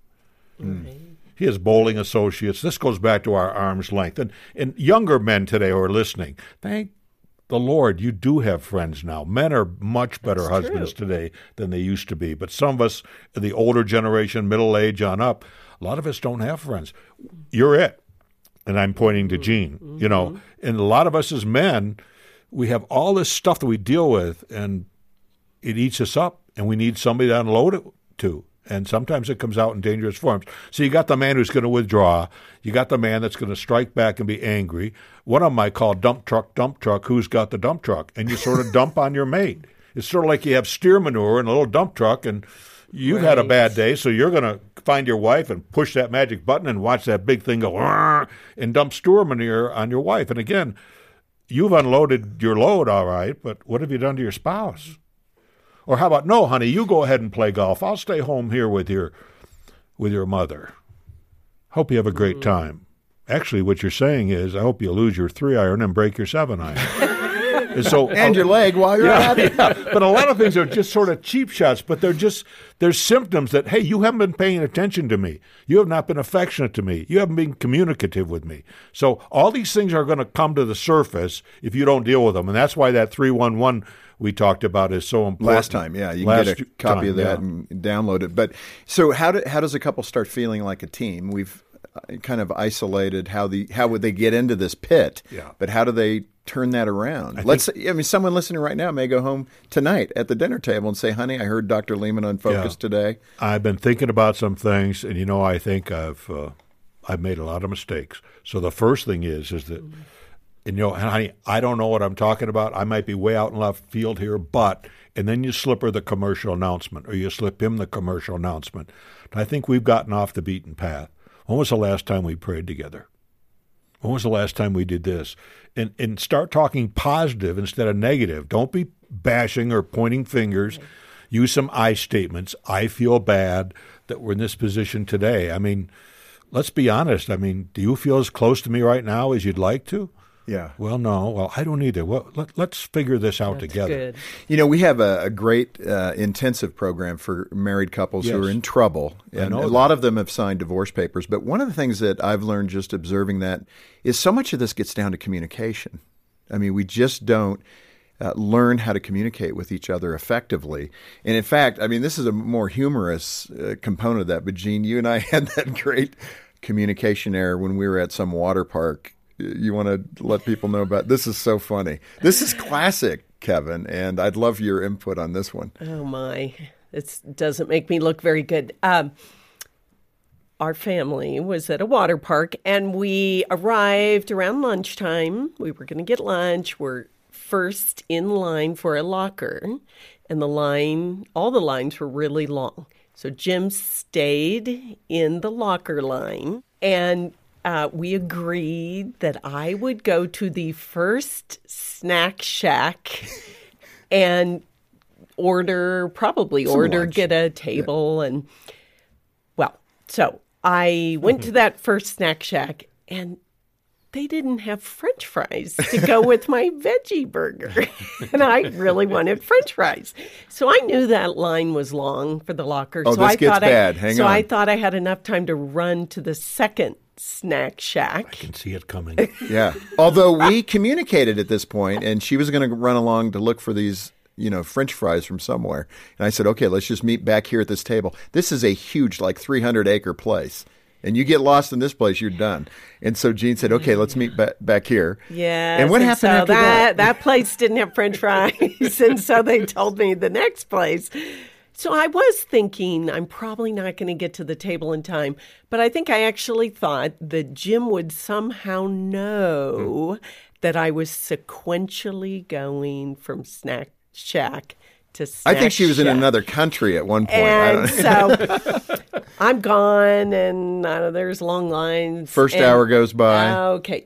He has bowling associates. This goes back to our arm's length. And younger men today who are listening, thank the Lord, you do have friends now. Men are much better husbands today than they used to be. But some of us, the older generation, middle age on up, a lot of us don't have friends. You're it. And I'm pointing to Gene. And a lot of us as men, we have all this stuff that we deal with, and it eats us up, and we need somebody to unload it to. And sometimes it comes out in dangerous forms. So you got the man who's going to withdraw. You got the man that's going to strike back and be angry. One of them I call dump truck, who's got the dump truck? And you sort of dump on your mate. It's sort of like you have steer manure in a little dump truck, and you've had a bad day, so you're going to find your wife and push that magic button and watch that big thing go and dump steer manure on your wife. And again, you've unloaded your load, all right, but what have you done to your spouse? Or how about, no, honey, you go ahead and play golf. I'll stay home here with your mother. Hope you have a great time. Actually, what you're saying is, I hope you lose your 3-iron and break your 7-iron. And your leg while you're at it. Yeah. But a lot of things are just sort of cheap shots, but they're symptoms that, hey, you haven't been paying attention to me. You have not been affectionate to me. You haven't been communicative with me. So all these things are going to come to the surface if you don't deal with them. And that's why that 311 we talked about is so important. Last time, yeah. You can get a copy of that and download it. But so how does a couple start feeling like a team? We've kind of isolated how would they get into this pit, but how do they turn that around? Someone listening right now may go home tonight at the dinner table and say, honey, I heard Dr. Lehman on Focus today. I've been thinking about some things, and I think I've made a lot of mistakes. So the first thing is that, honey, I don't know what I'm talking about. I might be way out in left field here, and then you slip her the commercial announcement, or you slip him the commercial announcement. I think we've gotten off the beaten path. When was the last time we prayed together? When was the last time we did this? And start talking positive instead of negative. Don't be bashing or pointing fingers. Right. Use some I statements. I feel bad that we're in this position today. I mean, let's be honest. I mean, do you feel as close to me right now as you'd like to? Yeah. Well, no. Well, I don't either. Well, let's figure this out together. Good. We have a great intensive program for married couples who are in trouble. And a lot of them have signed divorce papers. But one of the things that I've learned just observing that is so much of this gets down to communication. I mean, we just don't learn how to communicate with each other effectively. And in fact, this is a more humorous component of that. But Gene, you and I had that great communication error when we were at some water park. You want to let people know about this? Is so funny. This is classic, Kevin, and I'd love your input on this one. Oh, my. It doesn't make me look very good. Our family was at a water park, and we arrived around lunchtime. We were going to get lunch. We're first in line for a locker, and all the lines were really long. So Jim stayed in the locker line, and we agreed that I would go to the first snack shack and get a table. And so I went to that first snack shack, and they didn't have French fries to go with my veggie burger. And I really wanted French fries. So I knew that line was long for the locker. Oh, so this gets bad. Hang on. I thought I had enough time to run to the second Snack Shack. I can see it coming. Yeah. Although we communicated at this point, and she was going to run along to look for these, French fries from somewhere. And I said, okay, let's just meet back here at this table. This is a huge, 300-acre place. And you get lost in this place, you're done. And so Jean said, okay, let's meet back here. Yeah. And what happened after that? That place didn't have French fries. And so they told me the next place. So I was thinking I'm probably not going to get to the table in time. But I think I actually thought that Jim would somehow know that I was sequentially going from Snack Shack to Snack I think she was Shack. in another country at one point. And so I'm gone, and there's long lines. First hour goes by. Okay.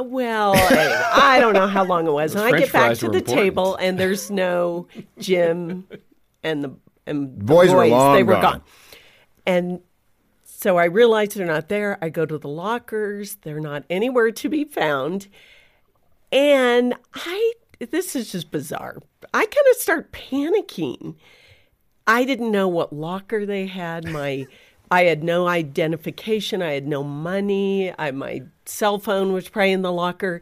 I don't know how long it was. And I French get back fries to were the important. table, and there's no Jim and the Boys were long They were gone. gone. And so I realize they're not there. I go to the lockers. They're not anywhere to be found. And this is just bizarre. I kind of start panicking. I didn't know what locker they had. I had no identification. I had no money. My cell phone was probably in the locker.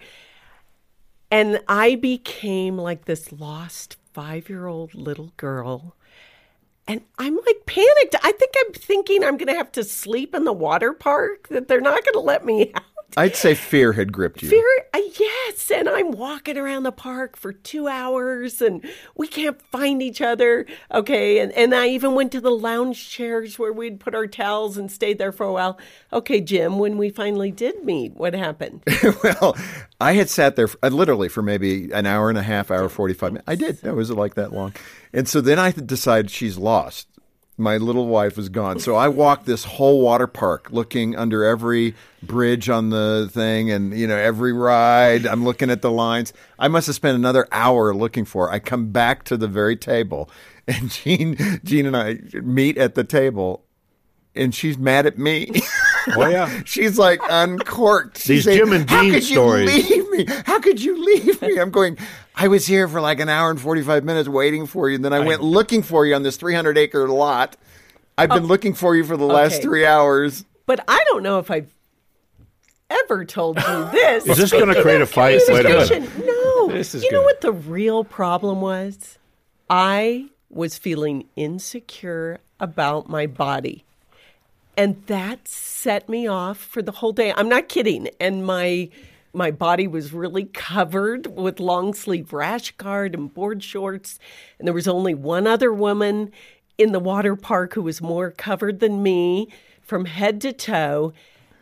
And I became like this lost 5-year-old little girl. And I'm panicked. I think I'm thinking I'm going to have to sleep in the water park, that they're not going to let me out. I'd say fear had gripped you. Yes. And I'm walking around the park for 2 hours and we can't find each other. Okay. And I even went to the lounge chairs where we'd put our towels and stayed there for a while. Okay, Jim, when we finally did meet, what happened? Well, I had sat there literally for maybe an hour and a half, hour 45 minutes. I did. That was like that long. And so then I decided she's lost. My little wife was gone. So I walked this whole water park looking under every bridge on the thing and, every ride. I'm looking at the lines. I must have spent another hour looking for her. I come back to the very table and Jean and I meet at the table and she's mad at me. Oh, yeah. She's uncorked. She's These saying, Jim and Dean stories. How could you leave me? How could you leave me? I'm going, I was here for an hour and 45 minutes waiting for you. And then I went looking for you on this 300-acre lot. I've been looking for you for the last 3 hours. But I don't know if I've ever told you this. Is this going to create a fight? Wait a minute. No. This is you know good. what the real problem was? I was feeling insecure about my body. And that set me off for the whole day. I'm not kidding. And my body was really covered with long sleeve rash guard and board shorts. And there was only one other woman in the water park who was more covered than me from head to toe.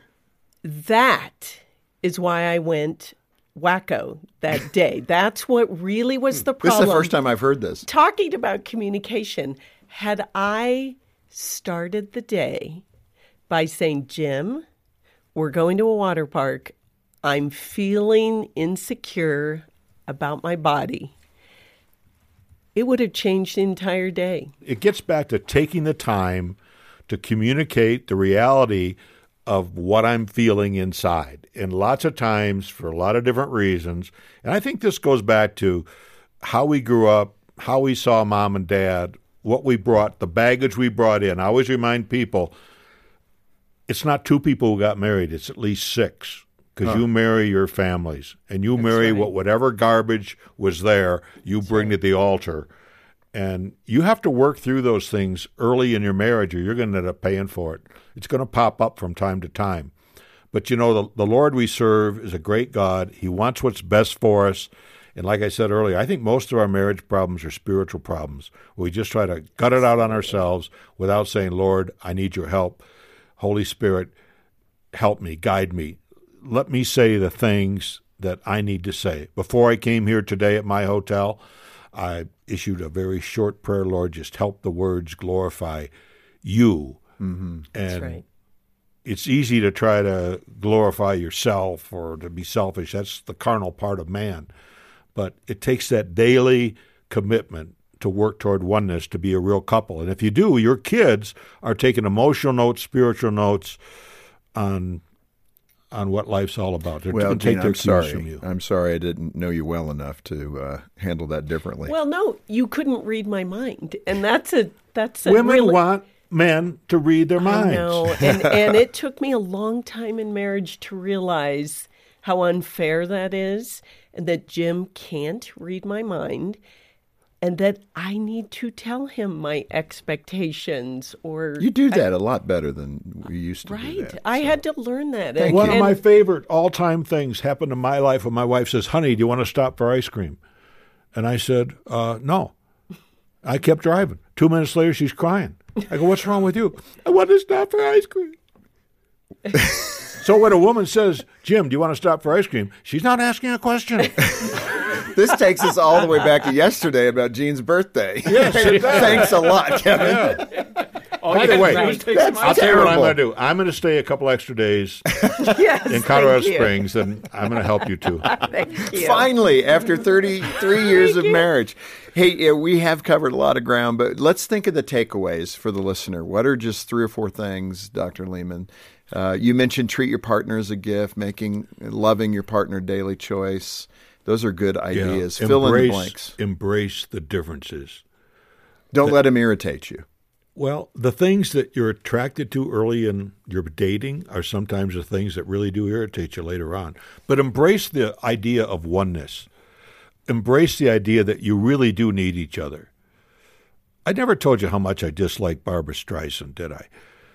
That is why I went wacko that day. That's what really was the problem. This is the first time I've heard this. Talking about communication, had I started the day by saying, Jim, we're going to a water park. I'm feeling insecure about my body. It would have changed the entire day. It gets back to taking the time to communicate the reality of what I'm feeling inside. And lots of times, for a lot of different reasons, and I think this goes back to how we grew up, how we saw mom and dad, what we brought, the baggage we brought in. I always remind people, it's not 2 people who got married, it's at least 6. Because you marry your families, and you marry whatever garbage was there, you bring to the altar. And you have to work through those things early in your marriage, or you're going to end up paying for it. It's going to pop up from time to time. But, the Lord we serve is a great God. He wants what's best for us. And like I said earlier, I think most of our marriage problems are spiritual problems. We just try to gut it out on ourselves without saying, Lord, I need your help. Holy Spirit, help me, guide me. Let me say the things that I need to say. Before I came here today at my hotel, I issued a very short prayer, Lord, just help the words glorify you. Mm-hmm. And That's right. It's easy to try to glorify yourself or to be selfish. That's the carnal part of man. But it takes that daily commitment to work toward oneness to be a real couple. And if you do, your kids are taking emotional notes, spiritual notes on what life's all about. They're Well, going to take Gene, their I'm cues sorry. from you. I'm sorry I didn't know you well enough to handle that differently. Well, no, you couldn't read my mind. And that's Women really... want men to read their minds. I know. And it took me a long time in marriage to realize how unfair that is, and that Jim can't read my mind, and that I need to tell him my expectations. Or you do that a lot better than we used to do right. that. I had to learn that. One of my favorite all-time things happened in my life when my wife says, "Honey, do you want to stop for ice cream?" And I said, no. I kept driving. 2 minutes later, she's crying. I go, "What's wrong with you?" "I want to stop for ice cream." So when a woman says, "Jim, do you want to stop for ice cream?" she's not asking a question. This takes us all the way back to yesterday about Jean's birthday. Yes, it does. Thanks a lot, Kevin. Yeah. By the way, I'll tell you what I'm going to do. I'm going to stay a couple extra days in Colorado Springs, and I'm going to help you too. Thank you. Finally, after 33 years of marriage. Hey, we have covered a lot of ground, but let's think of the takeaways for the listener. What are just 3 or 4 things, Dr. Leman? You mentioned treat your partner as a gift, loving your partner a daily choice. Those are good ideas. Yeah. Fill in the blanks. Embrace the differences. Don't let them irritate you. Well, the things that you're attracted to early in your dating are sometimes the things that really do irritate you later on. But embrace the idea of oneness. Embrace the idea that you really do need each other. I never told you how much I dislike Barbra Streisand, did I?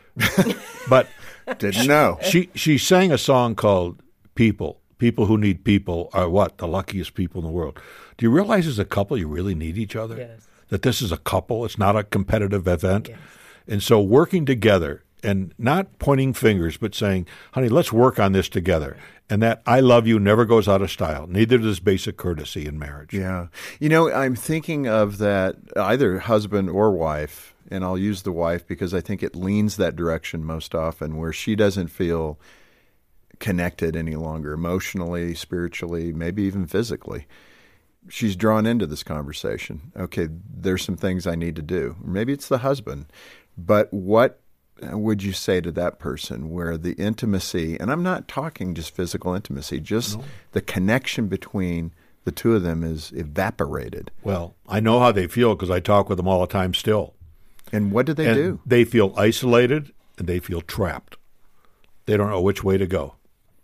But didn't know. She sang a song called People. People who need people are what? The luckiest people in the world. Do you realize as a couple you really need each other? Yes. That this is a couple. It's not a competitive event. Yes. And so working together and not pointing fingers, but saying, "Honey, let's work on this together." And that "I love you" never goes out of style. Neither does basic courtesy in marriage. Yeah. You know, I'm thinking of that either husband or wife, and I'll use the wife because I think it leans that direction most often, where she doesn't feel connected any longer emotionally, spiritually, maybe even physically. She's drawn into this conversation. Okay, there's some things I need to do. Maybe it's the husband. But what would you say to that person where the intimacy, and I'm not talking just physical intimacy, just the connection between the two of them is evaporated? Well, I know how they feel because I talk with them all the time still. And what do they do? They feel isolated and they feel trapped. They don't know which way to go.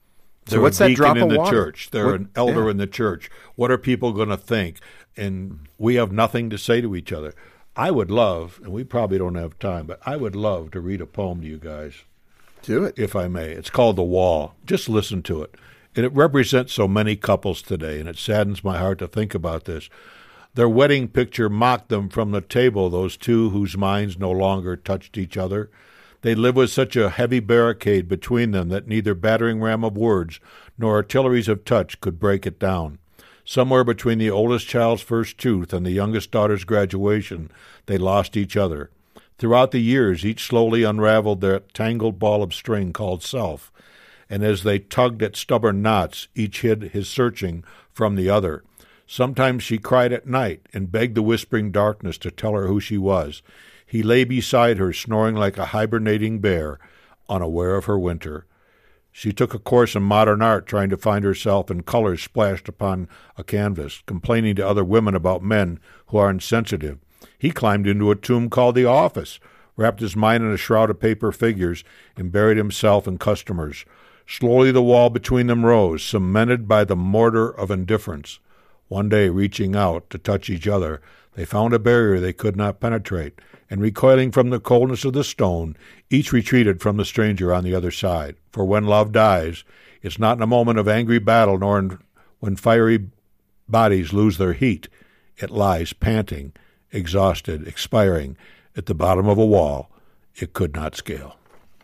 So what's that drop in of the water? church. They're an elder in the church. What are people going to think? And we have nothing to say to each other. I would love, and we probably don't have time, but I would love to read a poem to you guys. Do it. If I may. It's called The Wall. Just listen to it. And it represents so many couples today, and it saddens my heart to think about this. Their wedding picture mocked them from the table, those two whose minds no longer touched each other. They live with such a heavy barricade between them that neither battering ram of words nor artilleries of touch could break it down. Somewhere between the oldest child's first tooth and the youngest daughter's graduation, they lost each other. Throughout the years, each slowly unraveled their tangled ball of string called self, and as they tugged at stubborn knots, each hid his searching from the other. Sometimes she cried at night and begged the whispering darkness to tell her who she was. He lay beside her, snoring like a hibernating bear, unaware of her winter. She took a course in modern art, trying to find herself in colors splashed upon a canvas, complaining to other women about men who are insensitive. He climbed into a tomb called the office, wrapped his mind in a shroud of paper figures, and buried himself in customers. Slowly the wall between them rose, cemented by the mortar of indifference. One day, reaching out to touch each other, they found a barrier they could not penetrate, and recoiling from the coldness of the stone, each retreated from the stranger on the other side. For when love dies, it's not in a moment of angry battle, nor when fiery bodies lose their heat. It lies panting, exhausted, expiring, at the bottom of a wall it could not scale.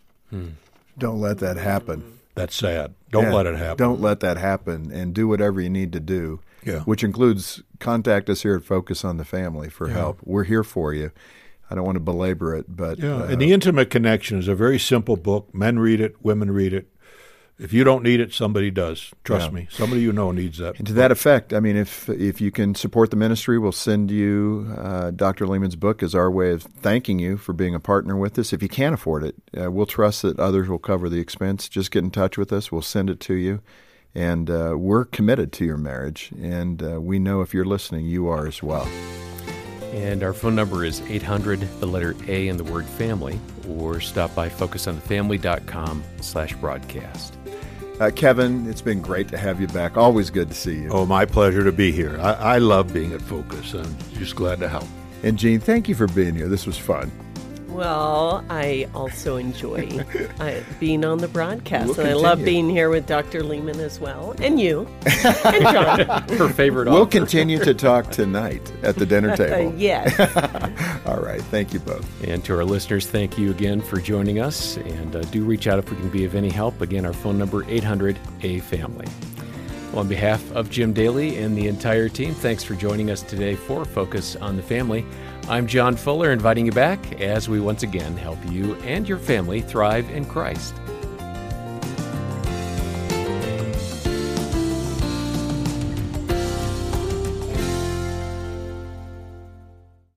Don't let that happen. That's sad. Don't let it happen. Don't let that happen, and do whatever you need to do, which includes contact us here at Focus on the Family for help. We're here for you. I don't want to belabor it, but... and The Intimate Connection is a very simple book. Men read it, women read it. If you don't need it, somebody does. Trust me. Somebody you know needs that. And to that effect, I mean, if you can support the ministry, we'll send you Dr. Leman's book as our way of thanking you for being a partner with us. If you can't afford it, we'll trust that others will cover the expense. Just get in touch with us. We'll send it to you. And we're committed to your marriage. And we know if you're listening, you are as well. And our phone number is 800, the letter A and the word family, or stop by focusonthefamily.com/broadcast. Kevin, it's been great to have you back. Always good to see you. Oh, my pleasure to be here. I love being at Focus. I'm just glad to help. And Gene, thank you for being here. This was fun. Well, I also enjoy being on the broadcast, We'll and I love being here with Dr. Lehman as well, and you, and John. Her favorite We'll author. continue to talk tonight at the dinner table. Yes. All right. Thank you both. And to our listeners, thank you again for joining us, and do reach out if we can be of any help. Again, our phone number, 800-A-FAMILY. Well, on behalf of Jim Daly and the entire team, thanks for joining us today for Focus on the Family. I'm John Fuller, inviting you back as we once again help you and your family thrive in Christ.